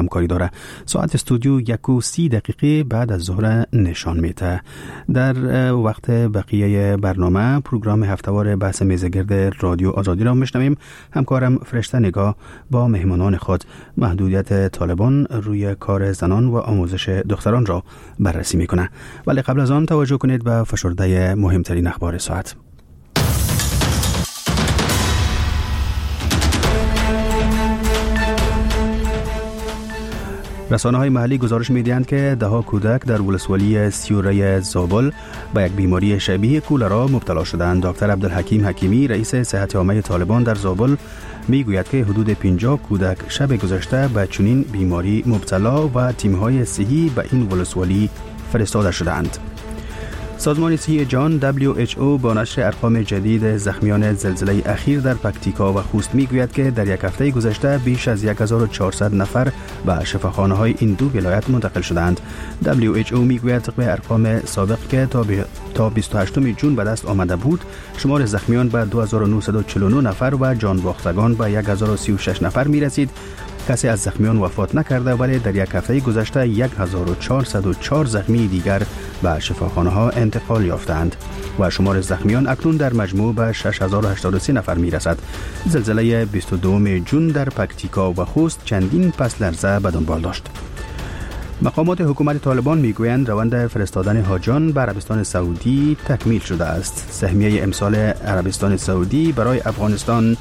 همکاری داره. ساعت استودیو 1:30 بعد از ظهر نشان میده. در وقت بقیه برنامه پروگرام هفتهوار بحث میزگرد رادیو آزادی را میشنویم. همکارم فرشته نگاه با مهمانان خود محدودیت طالبان روی کار زنان و آموزش دختران را بررسی میکنه. ولی قبل از آن توجه کنید به فشرده مهمترین اخبار ساعت. رسانه‌های محلی گزارش می‌دهند که ده‌ها کودک در ولسوالی سیوره زابل با یک بیماری شبیه کولرا مبتلا شدند. دکتر عبدالحکیم حکیمی رئیس صحت عامه طالبان در زابل میگوید که حدود 50 کودک شب گذشته به چنین بیماری مبتلا و تیم‌های صحی به این ولسوالی فرستاده شدند. سازمان صحی جهان WHO با نشر ارقام جدید زخمیان زلزله اخیر در پکتیکا و خوست میگوید که در یک هفته گذشته بیش از 1400 نفر به شفاخانه‌های این دو ولایت منتقل شدند. WHO میگوید طبق ارقام سابق که تا 28 جون به دست آمده بود، شمار زخمیان به 2949 نفر و جان باختگان به 1036 نفر میرسید. کسی از زخمیان وفات نکرده، ولی در یک هفته گذشته 1404 زخمی دیگر به شفاخانه‌ها انتقال یافتند و شمار زخمیان اکنون در مجموع به 6083 نفر میرسد. زلزله 22 جون در پکتیکا و خوست چندین پس لرزه به دنبال داشت. مقامات حکومت طالبان میگویند روند فرستادن حاجان به عربستان سعودی تکمیل شده است. سهمیه امسال عربستان سعودی برای افغانستان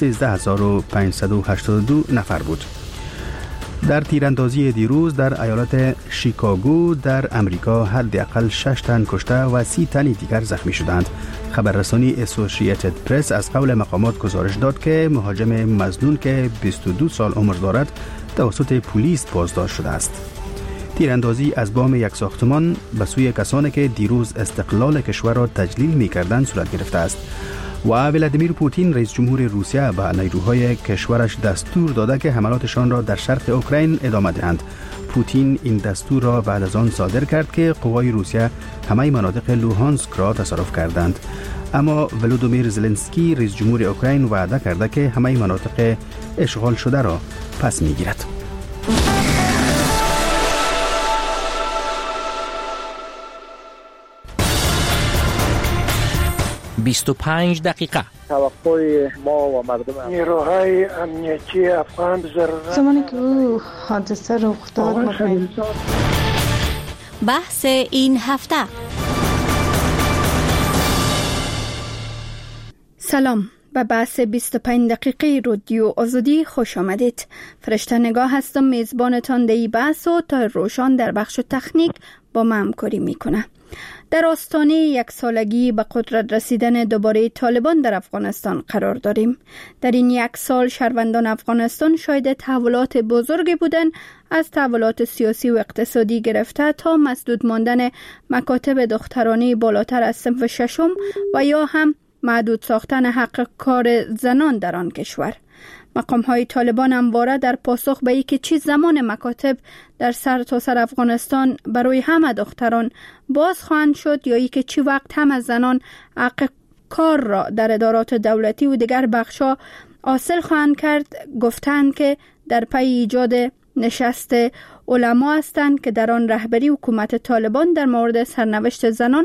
13582 نفر بود. در تیراندازی دیروز در ایالت شیکاگو در امریکا حداقل 6 تن کشته و 30 تن دیگر زخمی شدند. خبررسانی اسوسییتد پرس از قول مقامات گزارش داد که مهاجم مظنون که 22 سال عمر دارد توسط پلیس بازداشت شده است. تیراندازی از بام یک ساختمان به سوی کسانی که دیروز استقلال کشور را تجلیل می‌کردند صورت گرفته است. و ولادیمیر پوتین رئیس جمهور روسیه به نیروهای کشورش دستور داده که حملاتشان را در شرق اوکراین ادامه دهند. پوتین این دستور را بعد از آن صادر کرد که قوای روسیه همه مناطق لوهانسک را تصرف کردند. اما ولودیمیر زلنسکی رئیس جمهور اوکراین وعده کرده که همه مناطق اشغال شده را پس میگیرد. 25 دقیقه. توقع ما و مردم نیروهای امنیتی افغان ضرورت زمانی که او حادثه رخ داد بحث این هفته. سلام، به بحث 25 دقیقه رادیو آزادی خوش آمدید. فرشته نگاه هستم، میزبانتان در این بحث و تا روشان در بخش تکنیک با من همکاری میکنه. در آستانه 1 سالگی به قدرت رسیدن دوباره طالبان در افغانستان قرار داریم. در این 1 سال شهروندان افغانستان شاهد تحولات بزرگی بودند، از تحولات سیاسی و اقتصادی گرفته تا مسدود ماندن مکاتب دخترانه بالاتر از صنف 6 و یا هم محدود ساختن حق کار زنان در آن کشور. مقام‌های طالبان همواره در پاسخ به اینکه چه زمان مکاتب در سرتاسر افغانستان برای همه دختران باز خواهند شد یا اینکه چه وقت هم زنان حق کار را در ادارات دولتی و دیگر بخش‌ها حاصل خواهند کرد، گفتند که در پی ایجاد نشست علما هستند که در آن رهبری حکومت طالبان در مورد سرنوشت زنان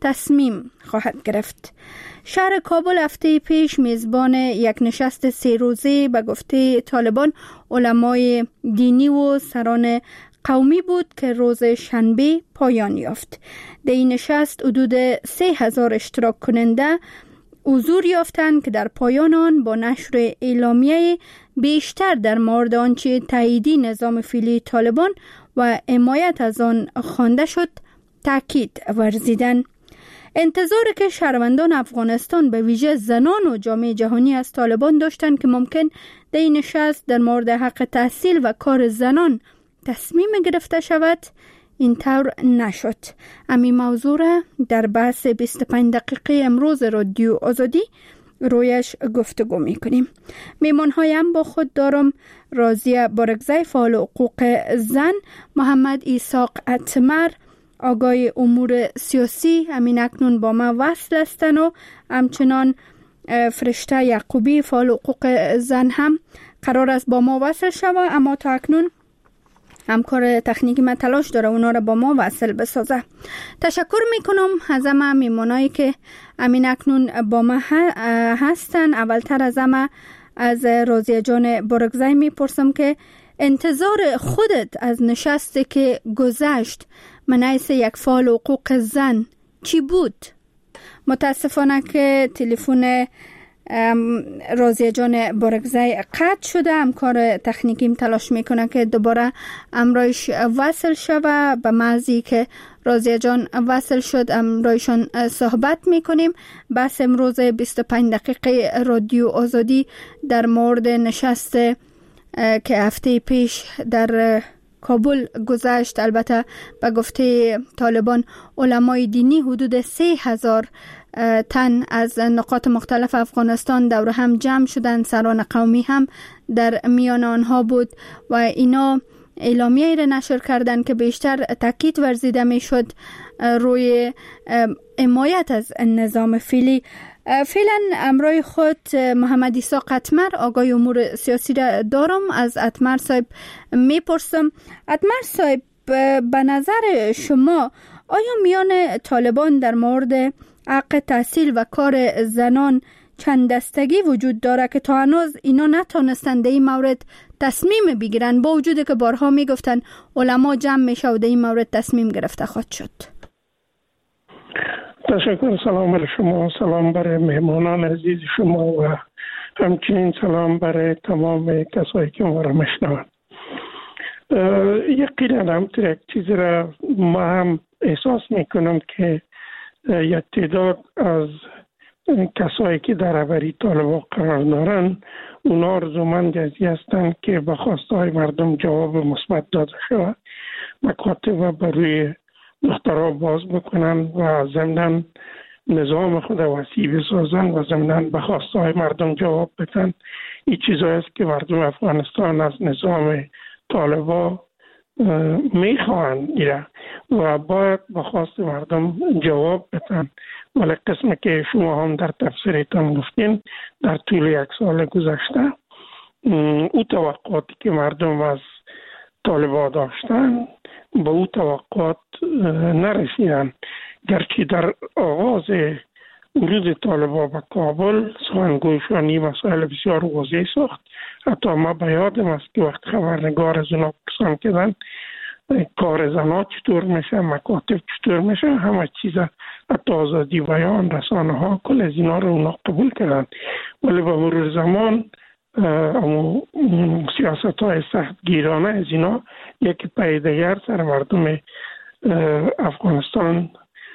تصمیم خواهد گرفت. شهر کابل هفته پیش میزبان یک نشست 3 روزه به گفته طالبان علمای دینی و سران قومی بود که روز شنبه پایان یافت. در این نشست حدود 3000 اشتراک کننده حضور یافتند که در پایان آن با نشر اعلامیه بیشتر در مورد آنچه تاییدی نظام فعلی طالبان و حمایت از آن خوانده شد تاکید ورزیدند. انتظاری که شهروندان افغانستان به ویژه زنان و جامعه جهانی از طالبان داشتند که ممکن در این نشست در مورد حق تحصیل و کار زنان تصمیم گرفته شود، این طور نشد. همین موضوع را در بحث 25 دقیقه امروز رادیو آزادی رویش گفتگو میکنیم. میمان‌های هم با خود دارم راضیه بارگزای فعال حقوق زن، محمد ایساق اتمر آگای امور سیاسی همین اکنون با ما وصل هستند و همچنان فرشته یعقوبی فعال حقوق زن هم قرار است با ما وصل شود، اما تا اکنون همکار تکنیکی من تلاش داره اونا را با ما وصل بسازه. تشکر میکنم از همه میمونایی که امین اکنون با ما هستن. اولتر از همه از راضیه جان برگزای میپرسم که انتظار خودت از نشستی که گذشت منعیس یک فعال حقوق زن چی بود؟ متاسفانه که تلفن راضیه جان برگزای قطع شده. همکار تکنیکیم تلاش میکنه که دوباره امرایش وصل شوه. به محضی که راضیه جان وصل شد امرایشان صحبت میکنیم. بس امروز 25 دقیقه رادیو آزادی در مورد نشست که هفته پیش در کابل گذشت، البته به گفته طالبان علمای دینی حدود 3000 تن از نقاط مختلف افغانستان دور هم جمع شدند. سران قومی هم در میان آنها بود و اینا اعلامیه‌ای را نشر کردند که بیشتر تاکید ورزیده میشد روی حمایت از نظام فعلی. فعلا امروی خود محمد عیسی قطمر آگاه امور سیاسی را دارم. از قطمر صاحب میپرسم. قطمر صاحب، به نظر شما آیا میان طالبان در مورد حق تحصیل و کار زنان چند دستگی وجود داره که تا هنوز اینا نتونستند در این مورد تصمیم بگیرن، با وجودی که بارها میگفتن علما جمع میشه و در این مورد تصمیم گرفته خواهد شد؟ تشکر. سلام بر شما، سلام بر مهمانان عزیز شما و همچنین سلام بر تمام کسایی که ما را میشنوند. یقینا همطور یک چیزی را ما هم احساس میکنم که یک تعداد از کسایی که در رهبری طالبان قرار دارن اونا آرزومند ازی هستند که به خواستهای مردم جواب مثبت داده شود، مکاتب بر روی دخترها باز بکنن و ضمناً نظام خود وسیع بسازن و ضمناً به خواستهای مردم جواب بدن. این چیزایی است که مردم افغانستان از نظام طالبان میخواهند و باید به خواست مردم جواب بدن. ولی قسمی که شما هم در تفسیرتان گفتین، در طول یک سال گذشته او توقعاتی که مردم از طالبان داشتن به او توقعات نرسیدن. گرچه در آغاز ورود طالبان به کابل سخنگویشان مسائل بسیار واضح ساخت. حتی ما به یادم است که وقت خبرنگار از اونا پرسان کردن کار زنها چطور میشه، مکاتب چطور میشه، همه چیز، حتی آزادی بیان، رسانه ها، کل از اینا رو اونا قبول کردن. ولی به مرور زمان سیاست های سخت گیرانه از اینا یکی پی دیگر سر مردم افغانستان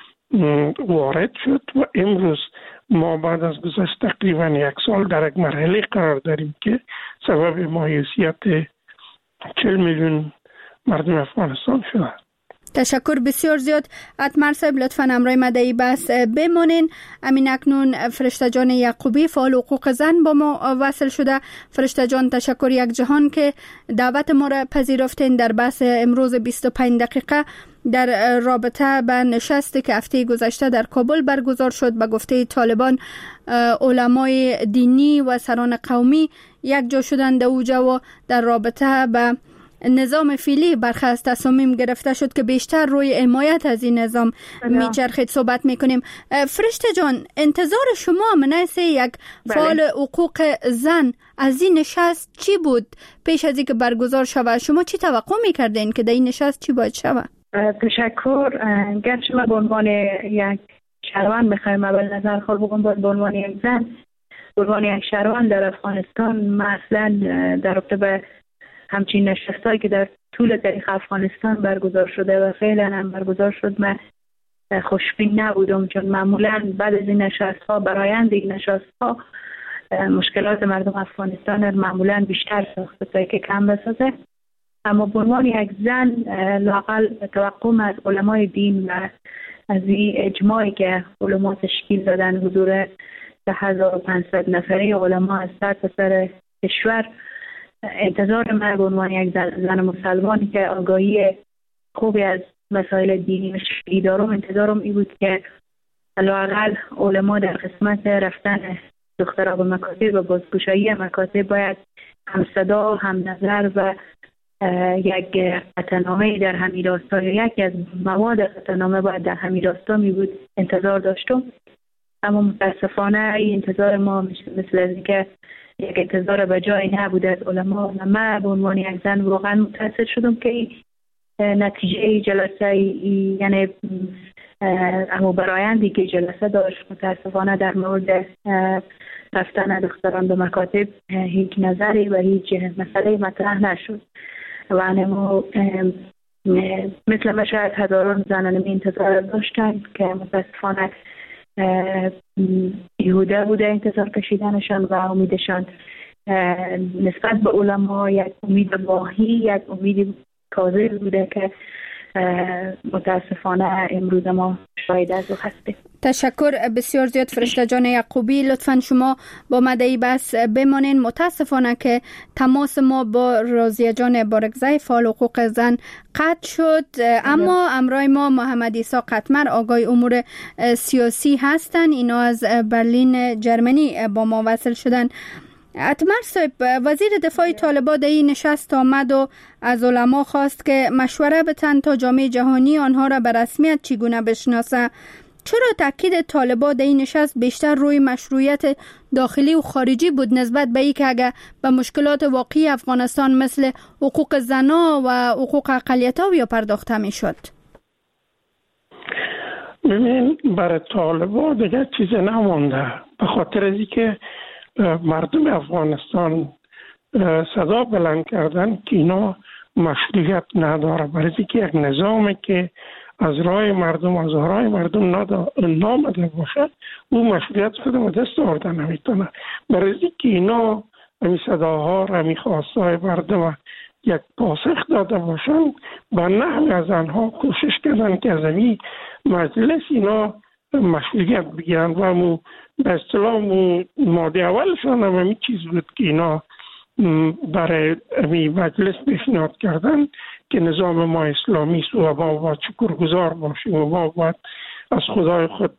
وارد شد و امروز ما بعد از گذشت تقریبا یک سال در یک مرحله قرار داریم که سبب مایوسیت 40 میلیون مردم افغانستان شده. تشکر بسیار زیاد. قطمر صاحب لطفاً امرای مدعی بس بمانین. امین اکنون فرشته جان یعقوبی فعال حقوق زن با ما وصل شده. فرشته جان تشکر یک جهان که دعوت ما را پذیرفتین در بحث امروز 25 دقیقه در رابطه به نشستی که هفته گذشته در کابل برگزار شد. به گفته طالبان علمای دینی و سران قومی یک جا شدند اوجا و در رابطه به نظام فعلی برخی از تصامیم گرفته شد که بیشتر روی حمایت از این نظام میچرخید صحبت میکنیم. فرشته جان، انتظار شما منعیس یک فعال حقوق زن از این نشست چی بود پیش از اینکه برگزار شود؟ شما چی توقع میکردین که در این نشست چی باید شود؟ تشکر. گرچه ما به عنوان یک شهروند بخوایم اول نظر خود بگم، به عنوان یک زن، به عنوان یک شهروند در افغانستان، مثلا در رابطه به همچین نشستایی که در طول تاریخ افغانستان برگزار شده و فعلا هم برگزار شد من خوشبین نبودم، چون معمولا بعد از این نشست‌ها، برآیند این نشست‌ها، مشکلات مردم افغانستان معمولا بیشتر ساخته تا که کم بسازه. اما به عنوان یک زن لااقل توقعم از علمای دین و از این اجماعی که علما تشکیل دادن، حضور 1500 نفره علما از سر کشور، انتظار من به عنوان یک زن مسلمانی که آگاهی خوبی از مسائل دینی و شرعی دارم، انتظارم این بود که لااقل علما در قسمت رفتن دخترها به مکاتب و بازگشایی مکاتب باید هم صدا، هم نظر و یک قطعنامه در همین راستا یا یکی از مواد قطعنامه باید در همین راستا می بود انتظار داشتم. اما متاسفانه این انتظار ما مثل از اینکه یک انتظار به جای نبود از علما و من به عنوان یک زن واقعا متأثر شدم که نتیجه جلسه یعنی اما برایندی که جلسه داشت متاسفانه در مورد رفتن دختران به مکاتب هیچ نظری و هیچ مسئله مطرح نشد و انمو مثل ما شاید هزاران زن انمی انتظار داشتن که متاسفانه بیهوده بوده انتظار کشیدنشان و امیدشان نسبت به علما یک امید واهی، یک امید کاذب بوده که متاسفانه امروز ما شاهد از او هستیم. تشکر بسیار زیاد فرشته جان یعقوبی. لطفاً شما با مدعی بس بمانین. متاسفانه که تماس ما با راضیه جان بارگزای فعال حقوق زن قطع شد، اما امرای ما محمد عیسی قطمر آقای امور سیاسی هستند. اینا از برلین جرمنی با ما وصل شدن. اتمر صاحب، وزیر دفاع طالبان در این نشست آمد و از علما خواست که مشوره بتن تا جامعه جهانی آنها را به رسمیت چگونه بشناسه. چرا تاکید طالبان در این نشست بیشتر روی مشروعیت داخلی و خارجی بود نسبت به اینکه اگر به مشکلات واقعی افغانستان مثل حقوق زنان و حقوق اقلیت‌ها بیا پرداخته می‌شد؟ ببین، برای طالبان دیگه چیز نمونده، به خاطر از اینکه مردم افغانستان صدا بلند کردن که اینا مشروعیت نداره، برای اینکه یک نظامی که از رای مردم از رای مردم نامده باشه او مشروعیت خود و دست آورده نمیتونه. برای اینکه اینا همی صداها را همی خواستای مردم یک پاسخ داده باشن، به نحو از آنها کوشش کردن که از همی مجلس اینا مشروعیت بگیرن و مو به اصطلاح ماده اولشان هم همی چیز بود که اینا برای همی مجلس پیشنهاد کردن که نظام ما اسلامی است و ما باید شکرگزار باشیم و ما باید از خدای خود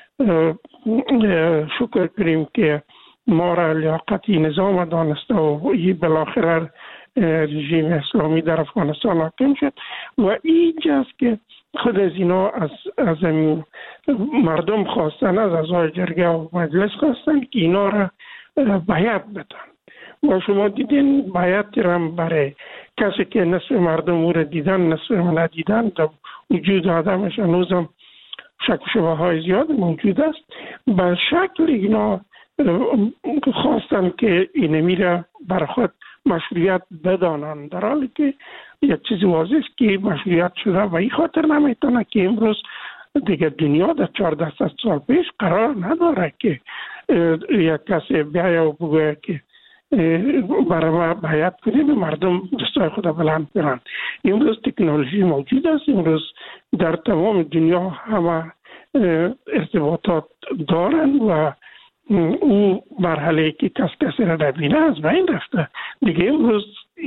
شکر کنیم که ما را لیاقتی نظام دانسته و بالاخره رژیم اسلامی در افغانستان حاکم شد و اینجاست که خود از اینا از مردم خواستن، از اعضای جرگه و مجلس خواستن که اینا را بیعت بدن و شما دیدین بیعت را برای کسی که نصف مردم او را دیدن نصف ندیدن در وجود آدمش هنوزم شک و شبه های زیاد موجود است. به شکل اینا خواستن که اینمی را بر خود مشروعیت بدانند، در حالی که یک چیز واضح است که مشروعیت شده و این خاطر نمیتونه که امروز دیگه دنیا در 14 سال پیش قرار نداره که یک کسی بیایه و بگویه که برای ما بیعت کنیم مردم دستای خود بلند کنند. امروز تکنولوژی موجود است، امروز در تمام دنیا همه ارتباطات دارند و اون مرحله که کسی را نبینه از بین رفته دیگه. امروز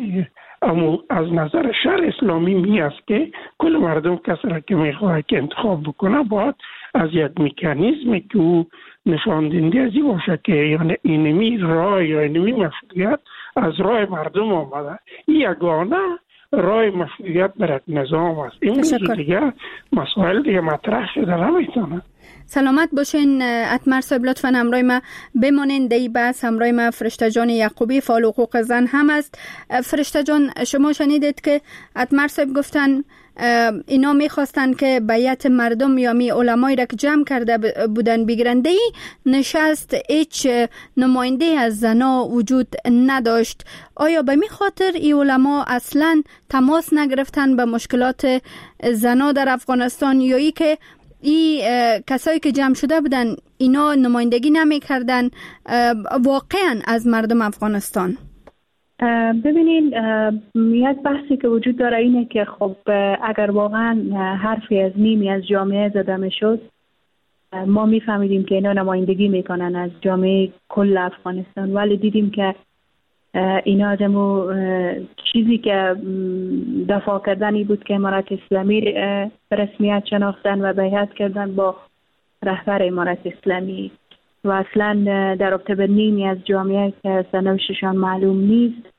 از نظر شرع اسلامی می است که کل مردم کسی را که میخواه که انتخاب بکنه باید از یک مکانیزمی که او نشان دهنده از این باشه که یعنی اینمی رای یا اینمی مشروعیت از رای مردم آمده، این یگانه رای مشروعیت بر نظام است. امروز دیگه مسائل دیگه مطرح شده نمیتونه. سلامت باشین اتمر صاحب، لطفاً همراه ما بمانین. دی بس همراه ما فرشته جان یعقوبی فعال حقوق زن هم است. فرشته جان، شما شنیدید که اتمر صاحب گفتن اینا میخواستن که بیعت مردم یا علمای را که جمع کرده بودن بگیرن. دی نشست هیچ نماینده از زنا وجود نداشت. آیا به می خاطر این علما اصلا تماس نگرفتن به مشکلات زنا در افغانستان، یا ای که این کسایی که جمع شده بودن اینا نمایندگی نمی کردن واقعا از مردم افغانستان؟ ببینین، یک بحثی که وجود داره اینه که خب اگر واقعا حرفی از نیمی از جامعه زده می شد، ما می فهمیدیم که اینا نمایندگی میکنن از جامعه کل افغانستان، ولی دیدیم که اینا از چیزی که دفاع کردنی بود که امارت اسلامی به رسمیت شناختن و بیعت کردن با رهبر امارت اسلامی و اصلا در رابطه به نیمی از جامعه که سرنوشتشان معلوم نیست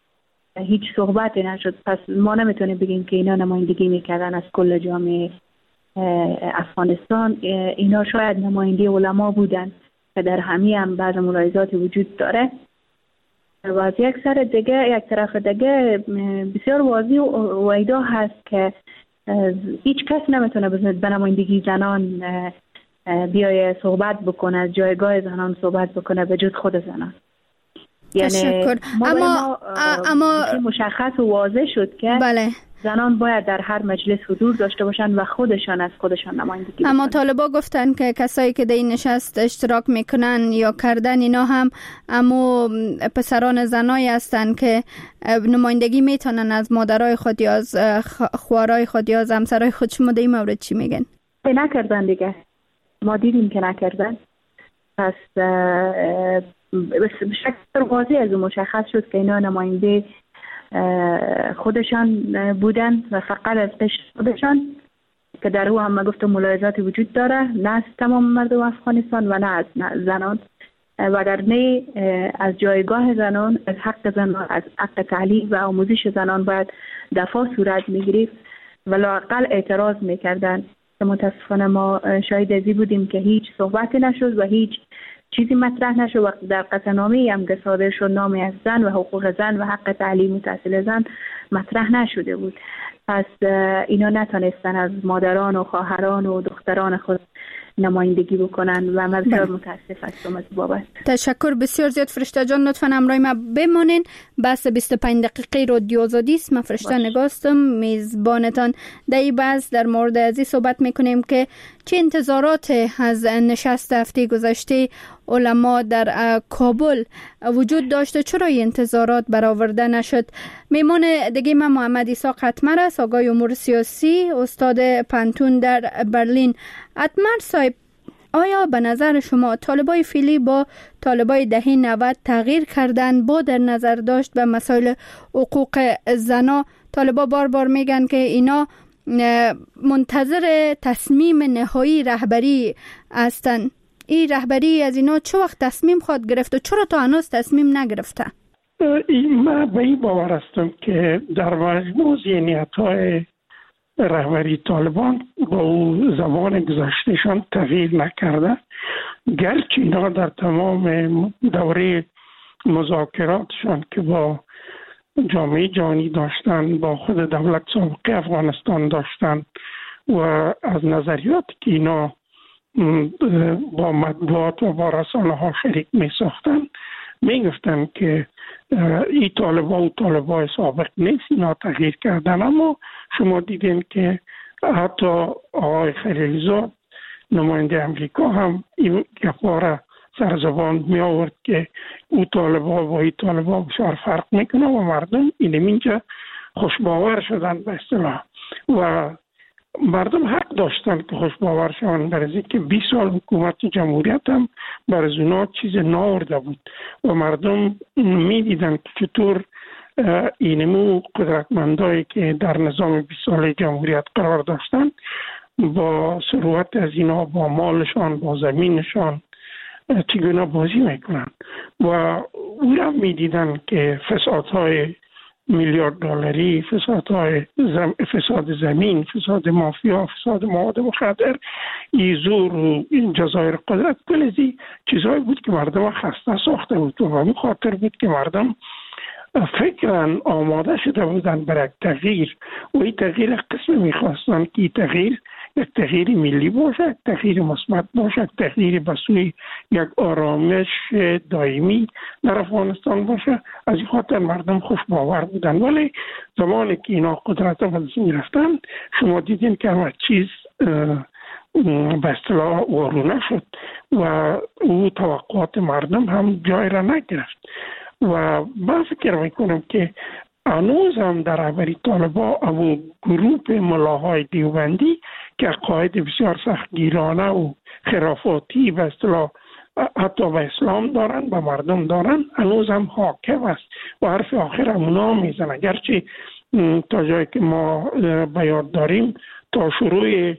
هیچ صحبتی نشد. پس ما نمیتونیم بگیم که اینا نمایندگی میکردن از کل جامعه افغانستان. اینا شاید نماینده علما بودن که در همه هم بعض ملاحظات وجود داره و از یک طرف دیگه بسیار واضح و ایدا هست که هیچ کس نمیتونه به نمایندگی زنان بیای صحبت بکنه، از جایگاه زنان صحبت بکنه به جز خود زنان. تشکر. اما مشخص و واضح شد که بله، زنان باید در هر مجلس حضور داشته باشن و خودشان از خودشان نمایندگی بکنن. اما طالبا گفتن که کسایی که در این نشست اشتراک میکنن یا کردن اینا هم اما پسران زنایی هستن که نمایندگی میتونن از مادرای خود یا از خوارای خود یا از همسرای خود. شما در این مورد چی میگن؟ نکردن دیگه، ما دیدیم که نکردن. پس بشکل واضح از مشخص شد که اینا نماینده خودشان بودن و فقط از قشر خودشان، که در او هم گفتم ملاحظاتی وجود داره، نه از تمام مردم افغانستان و نه از زنان، و در نی از جایگاه زنان، از حق زنان، از حق تعلیم و آموزش زنان باید دفاع صورت میگرفت و لااقل اعتراض میکردن. متاسفانه ما شاهد ازی بودیم که هیچ صحبتی نشد و هیچ چیزی مطرح نشد. وقت در قطعنامه هم که صادر شد نامی از زن و حقوق زن و حق تعلیم و تحصیل زن مطرح نشده بود. پس اینا نتونستن از مادران و خواهران و دختران خود نمایندگی بکنن و من بسیار متاسف هستم از بابت. تشکر بسیار زیاد فرشته جان، لطفاً همراه ما بمانین. بحث 25 دقیقه رادیو آزادی است. من فرشته نگاستم میزبانتان. در این بحث در مورد ازی صحبت میکنیم که چه انتظارات از نشست هفته گذشته علما در کابل وجود داشته، چرا این انتظارات برآورده نشد. میمون دیگه من محمد عیسی قطمر است، آقای امور سیاسی، استاد پانتون در برلین. قطمر صاحب، آیا به نظر شما طالبای فعلی با طالبای دهه 90 تغییر کردن با در نظر داشت به مسائل حقوق زنا؟ طالبا بار میگن که اینا منتظر تصمیم نهایی رهبری هستن. این رهبری از اینا چه وقت تصمیم خواهد گرفت و چرا تا هنوز تصمیم نگرفته؟ من به این باور هستم که در مجموع ذهنیت‌های رهبری طالبان با او زمان گذشتهشان تغییر نکرده، گرچه اینا در تمام دوره مذاکراتشان که با جامعه جهانی داشتن، با خود دولت سابقه افغانستان داشتن و از نظریاتی که اینا با مطبوعات و با رسانه ها شریک می ساختن می گفتن که این طالبا و طالبای سابق نیست، اینا تغییر کردن. اما شما دیدین که حتی آقای خلیلزاد نماینده امریکا هم این گپاره سر زبان می آورد که او طالبا و این طالبا بسیار فرق میکنه و مردم اینجا خوشباور شدن به اصطلاح و مردم حق داشتن که خوشباور شدن، برای که 20 سال حکومت جمهوریت هم برای اونا چیز ناورده بود و مردم میدیدن که چطور اینمو قدرتمندایی که در نظام 20 ساله جمهوریت قرار داشتن با ثروت از اینا، با مالشان، با زمینشان چگونه بازی میکنن و او را میدیدن که فسادهای میلیارد دلاری، فساد زمین، فساد مافیا، فساد مواد مخدر، زور و جزایر قدرت، کل از این چیزهایی بود که مردم خسته ساخته بود و به خاطر بود که مردم فکرن آماده شده بودن برای تغییر و این تغییر قسم میخواستن که این تغییر یک تغییر ملی باشه، یک تغییر مثبت باشه، یک تغییر به سوی یک آرامش دائمی در افغانستان باشه. از این خاطر مردم خوش باور بودن، ولی زمانی که اینا قدرت رو از این رفتن شما دیدین که همه چیز به اصطلاح وارونه شد و او توقعات مردم هم جای را نگرفت و من فکر میکنم که هنوز هم در رهبری طالبا او گروه ملاهای دیوبندی که عقاید بسیار سختگیرانه و خرافاتی به اصطلاح حتی به اسلام دارن، به مردم دارن، هنوز هم حاکم است و حرف آخر هم اونا میزنن. گرچه تا جایی که ما به یاد داریم تا شروع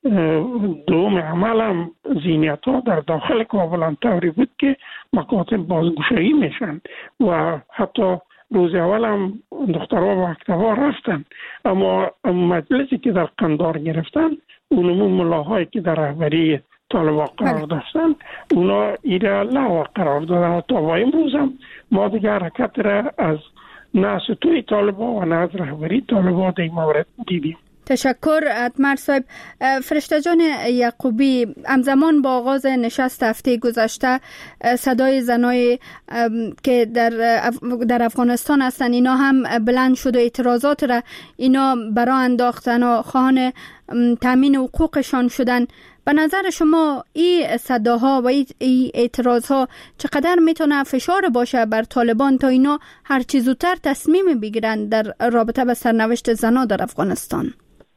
دوم عمل هم ذهنیت ها در داخل کابل هم طوری بود که مکاتب بازگشایی میشن و حتی روز اول هم دخترها و مکتب‌ها رفتن، اما مجلسی که در قندار گرفتن اونمون ملاهایی که در رهبری طالبان قرار داشتن اونا ایره لغو قرار دادن. تا با امروز هم ما دیگه حرکت را از نه توی طالبان و نه از رهبری طالبان در این مورد دیدیم. تشکر اتمر صاحب. فرشته جان یعقوبی، همزمان با آغاز نشست هفته گذشته صدای زنای که در افغانستان هستند اینا هم بلند شد و اعتراضات را اینا برا انداختن و خواهان تامین حقوقشان شدن. به نظر شما این صداها و این اعتراضها چقدر میتونه فشار باشه بر طالبان تا اینا هر چیز زودتر تصمیم بگیرن در رابطه با سرنوشت زنها در افغانستان؟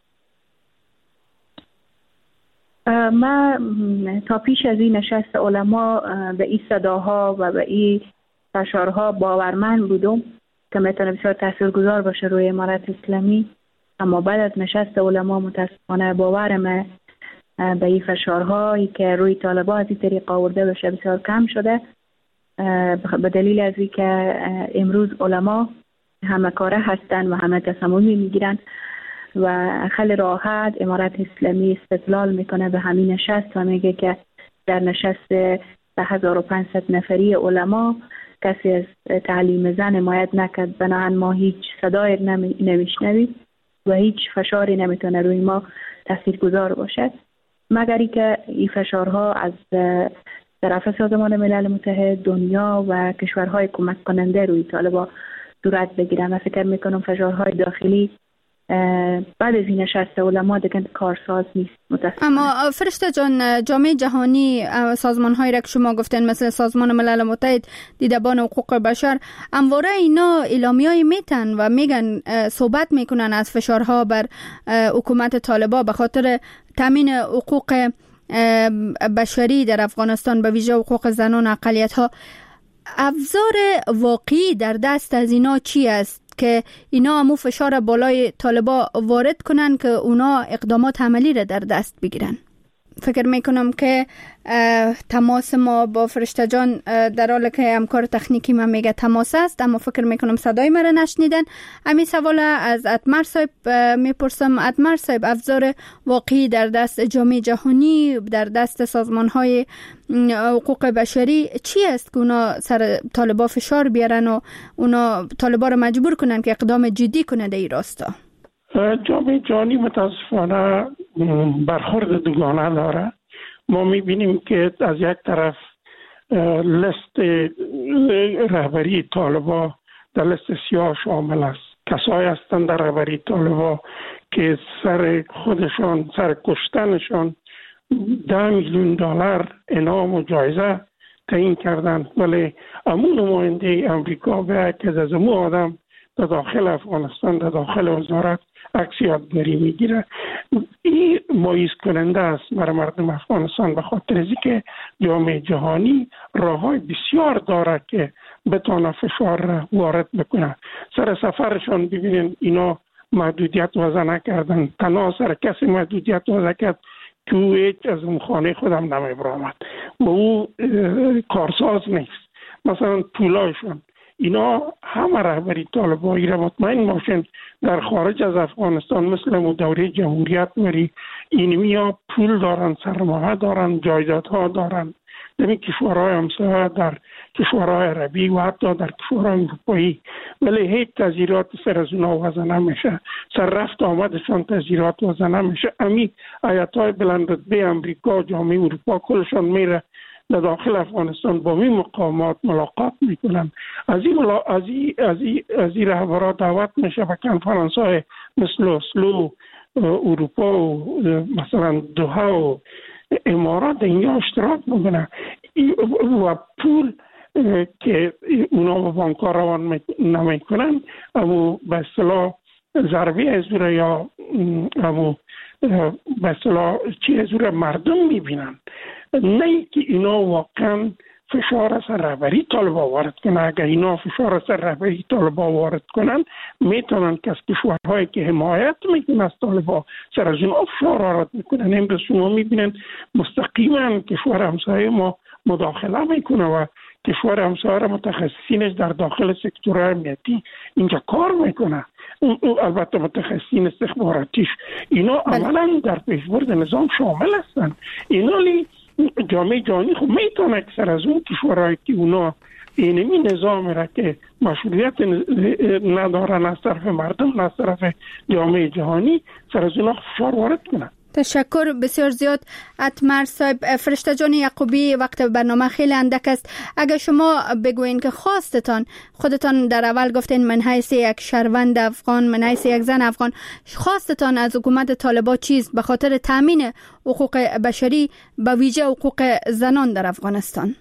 ما تا پیش از این نشست علما به این صداها و به این فشارها باورمند بودم که میتونه بسیار تاثیرگذار باشه روی امارت اسلامی، اما بعد از نشست علما متاسفانه باورم به این فشارهایی که روی طالبان از این طریق آورده بشه بسیار کم شده، به دلیل از این که امروز علما همه کاره هستن و همه تصمیمی میگیرن و خیلی راحت امارت اسلامی استدلال میکنه به همین نشست و میگه که در نشست 1500 نفری علما کسی از تعلیم زن حمایت نکرد، بنابراین ما هیچ صدای نمیشنویم و هیچ فشاری نمیتونه روی ما تاثیرگذار باشه، مگری که این فشارها از طرف سازمان ملل متحد، دنیا و کشورهای کمک کننده روی طالبان صورت بگیرن. و فکر میکنم فشارهای داخلی بعد از این نشست علما دیگه کارساز نیست. اما فرشته جان، جامعه جهانی، سازمان هایی را که شما گفتین مثل سازمان ملل متحد، دیدبان حقوق بشر، همواره اینا اعلامیه‌ای میتن و میگن صحبت میکنن از فشارها بر حکومت طالبان به خاطر تامین حقوق بشری در افغانستان، به ویژه حقوق زنان و اقلیت‌ها. ابزار واقعی در دست از اینا چی است که اینا همو فشار بالای طالبان وارد کنن که اونا اقدامات عملی را در دست بگیرن؟ فکر میکنم که تماس ما با فرشته جان در حالی که همکار تکنیکی من میگه تماس است، اما فکر میکنم صدای مرا نشنیدن. همین سوال از اتمر صاحب میپرسم. اتمر صاحب، ابزار واقعی در دست جامعه جهانی، در دست سازمان های حقوق بشری چی است که اونا سر طالبان فشار بیارن و اونا طالبان را مجبور کنن که اقدام جدی کنه در این راستا؟ جامعه جهانی متاسفانه برخورد دوگانه داره. ما میبینیم که از یک طرف لیست رهبری طالبان در لیست سیاه شامل است. کسایی هستند در رهبری طالبان که سر خودشان، سر کشتنشان $10 میلیون انعام و جایزه تعیین کردند، ولی امون نماینده امریکا به که از امون آدم در داخل افغانستان، در داخل وزارت عکس یادگاری میگیره. این مایوس کننده است برای مردم افغانستان، به خاطر از اینکه جامعه جهانی راههای بسیار داره که بتونه فشار را وارد بکنه. سر سفرشان ببینین اینا محدودیت وضع نکردن، تنها سر کسی محدودیت وضع کرد که او هیچ از اون خانه خودم نمیبرامد و او کارساز نیست. مثلا پولایشون اینا همه رهبری طالبانی را مطمئن باشند در خارج از افغانستان مثل دوره جمهوریت وری اینمی ها پول دارن، سرمایه دارن، جایدادها دارن در کشورهای همسایه، در کشورهای عربی و حتی در کشورهای اروپایی، ولی هیچ تذیرات سر از اونا وضع نمیشه، سر رفت آمدشان تذیرات وضع نمیشه. امی ایت‌های بلند رتبه امریکا، جامعه اروپا کلشان میره در داخل افغانستان با می مقامات ملاقات میکنن. از این رهبران دعوت میشه به کنفرانس‌های مثل اسلو، اروپا و مثلا دوحه و امارات اینجا اشتراک بکنن و پول که اونا به بانک‌ها روان نمیکنن اما به اصطلاح ضربه ازوره یا اما به اصطلاح چی ازوره مردم میبینن، نه که اینا واقعا فشار سر رهبری طالبان وارد کنن. اگر اینا فشار سر رهبری طالبان وارد کنن میتونن که از کشورهایی که حمایت میکنن از طالبان سر از اون فشار وارد میکنن. امروز شما میبینن مستقیما کشور همسایه ما مداخله میکنه و کشور همسایه متخصصینش در داخل سکتور امنیتی اینجا کار میکنه، البته متخصصین استخباراتیش اینا عملا در پیشبرد نظام شامل هستن. اینا جامعه جهانی خب میتونه اکثر از اون کشورهایی که اونا اینمی نظام را که مشروعیت ندارن از طرف مردم، از طرف جامعه جهانی، سر از اونا فشار وارد کنن. تشکر بسیار زیاد اتمر صاحب. فرشته جان یعقوبی، وقت برنامه خیلی اندک است. اگر شما بگوین که خودتان در اول گفتین من حیث یک شهروند افغان، من حیث یک زن افغان، خواستتان از حکومت طالبان چیست به خاطر تامین حقوق بشری به ویژه حقوق زنان در افغانستان؟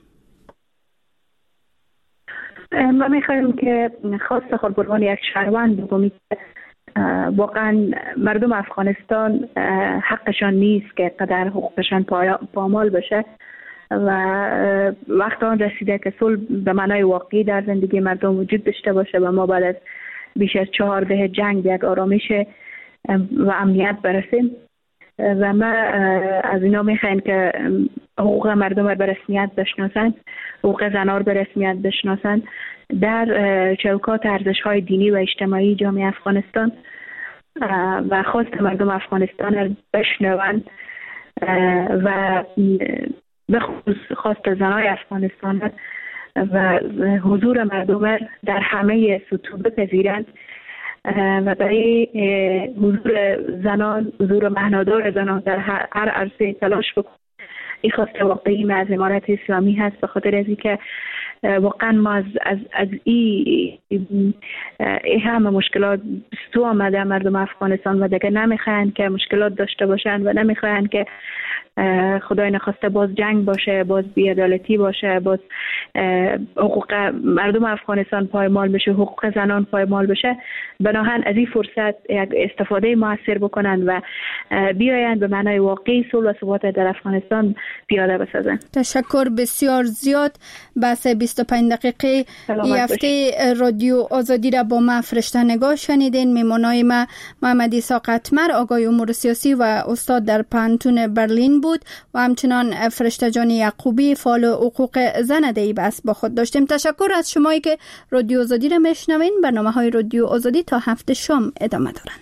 ما میخوایم که خواست خود به عنوان یک شهروند بگوییم واقعا مردم افغانستان حقشان نیست که قدر حقوقشان پامال بشه و وقت آن رسیده که صلح به معنای واقعی در زندگی مردم وجود داشته باشه و ما بعد از بیش از 4 دهه جنگ به یک آرامش و امنیت برسیم. و ما از اینا میخوایم که حقوق مردم را به رسمیت بشناسند، حقوق زنان به رسمیت بشناسند در چوکات ارزش‌های دینی و اجتماعی جامعه افغانستان و خواست مردم افغانستان را بشنوند و به خصوص خواست زنای افغانستان و حضور مردم در همه سطوح بپذیرند و برای حضور زنان، حضور معنادار زنان در هر عرصه تلاش بکنند. این خواست واقعی ما از امارت اسلامی هست، به خاطر از اینکه واقعا ما از این همه مشکلات تو آمده مردم افغانستان و دیگه نمیخواین که مشکلات داشته باشن و نمیخواین که خدای نخواسته باز جنگ باشه، باز بی‌عدالتی باشه، باز حقوق مردم افغانستان پایمال بشه، حقوق زنان پایمال بشه. بناهن از این فرصت یک استفاده موثر بکنن و بیایند به معنای واقعی صلح و ثبات در افغانستان پیاده بسازن. تشکر بسیار زیاد. بحث 25 دقیقه هفته رادیو آزادی را با ما فرشته نگاه شنیدین. میمانای ما محمد عیسی قطمر، آقای امور سیاسی و استاد در پانتون برلین بود و همچنان فرشته جان یعقوبی، فعال حقوق زن در بحث با خود داشتیم. تشکر از شمایی که رادیو آزادی را میشنوین. برنامه‌های رادیو آزادی تا هفته شام ادامه دارند.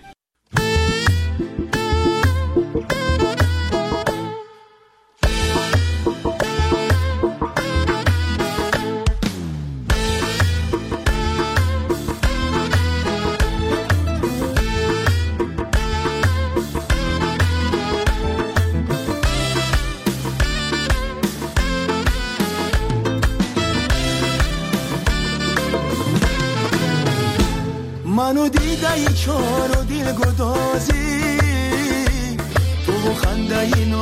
منو دیده ای چار و دیل گدازی تو خنده ای